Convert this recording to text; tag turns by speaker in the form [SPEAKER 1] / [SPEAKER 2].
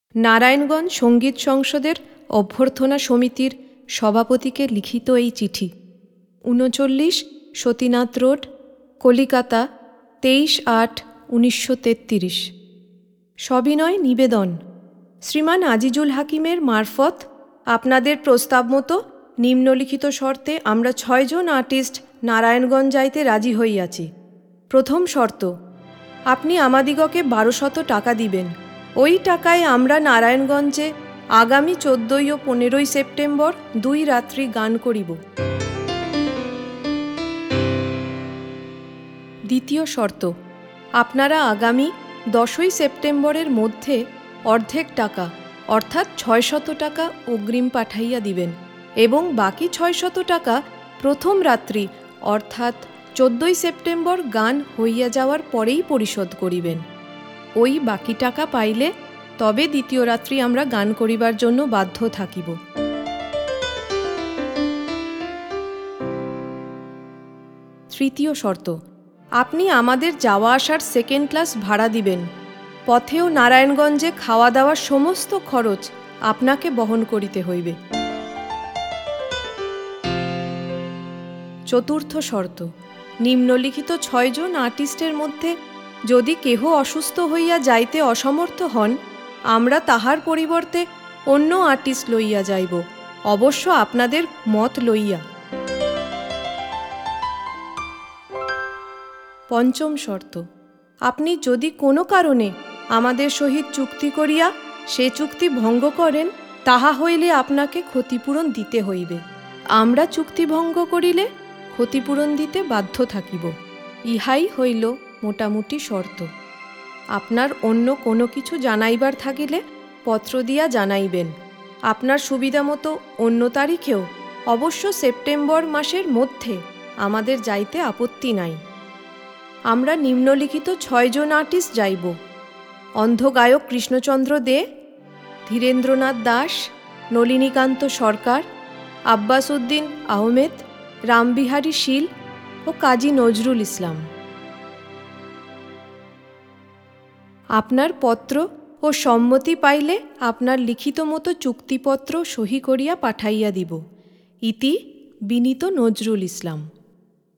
[SPEAKER 1] নারায়ণগঞ্জ সঙ্গীত সংসদের অভ্যর্থনা সমিতির সভাপতিকে লিখিত এই চিঠি। ৩৯ সতীনাথ রোড, কলিকাতা, 23/8/1933। সবিনয় নিবেদন, শ্রীমান আজিজুল হাকিমের মারফত আপনাদের প্রস্তাব মতো নিম্নলিখিত শর্তে আমরা ৬ জন আর্টিস্ট নারায়ণগঞ্জ যাইতে রাজি হইয়াছি। প্রথম শর্ত, আপনি আমাদিগকে ১২০০ টাকা দিবেন। ওই টাকায় আমরা নারায়ণগঞ্জে আগামী ১৪ ও ১৫ সেপ্টেম্বর ২ রাত্রি গান করিব। দ্বিতীয় শর্ত, আপনারা আগামী ১০ সেপ্টেম্বরের মধ্যে অর্ধেক টাকা অর্থাৎ ৬০০ টাকা অগ্রিম পাঠাইয়া দিবেন এবং বাকি ৬০০ টাকা প্রথম রাত্রি অর্থাৎ ১৪ সেপ্টেম্বর গান হইয়া যাওয়ার পরেই পরিশোধ করিবেন। ওই বাকি টাকা পাইলে তবে দ্বিতীয় রাত্রি আমরা গান করিবার জন্য বাধ্য থাকিব। তৃতীয় শর্ত, আপনি আমাদের যাওয়া আসার সেকেন্ড ক্লাস ভাড়া দিবেন। পথেও নারায়ণগঞ্জে খাওয়া দাওয়ার সমস্ত খরচ আপনাকে বহন করিতে হইবে। চতুর্থ শর্ত, নিম্নলিখিত ৬ জন আর্টিস্টের মধ্যে যদি কেহ অসুস্থ হইয়া যাইতে অসমর্থ হন, আমরা তাহার পরিবর্তে অন্য আর্টিস্ট লইয়া যাইব, অবশ্য আপনাদের মত লইয়া। পঞ্চম শর্ত, আপনি যদি কোনো কারণে আমাদের সহিত চুক্তি করিয়া সে চুক্তি ভঙ্গ করেন, তাহা হইলে আপনাকে ক্ষতিপূরণ দিতে হইবে। আমরা চুক্তি ভঙ্গ করিলে ক্ষতিপূরণ দিতে বাধ্য থাকিব। ইহাই হইল মোটামুটি শর্ত। আপনার অন্য কোনো কিছু জানাইবার থাকিলে পত্র দিয়া জানাইবেন। আপনার সুবিধা মতো অন্য তারিখেও, অবশ্য সেপ্টেম্বর মাসের মধ্যে আমাদের যাইতে আপত্তি নাই। আমরা নিম্নলিখিত ৬ জন আর্টিস্ট যাইব: অন্ধগায়ক কৃষ্ণচন্দ্র দে, ধীরেন্দ্রনাথ দাস, নলিনীকান্ত সরকার, আব্বাস উদ্দিন আহমেদ, রামবিহারী শীল ও কাজী নজরুল ইসলাম। আপনার পত্র ও সম্মতি পাইলে আপনার লিখিত মতো চুক্তিপত্র সহি করিয়া পাঠাইয়া দিব। ইতি বিনীত নজরুল ইসলাম।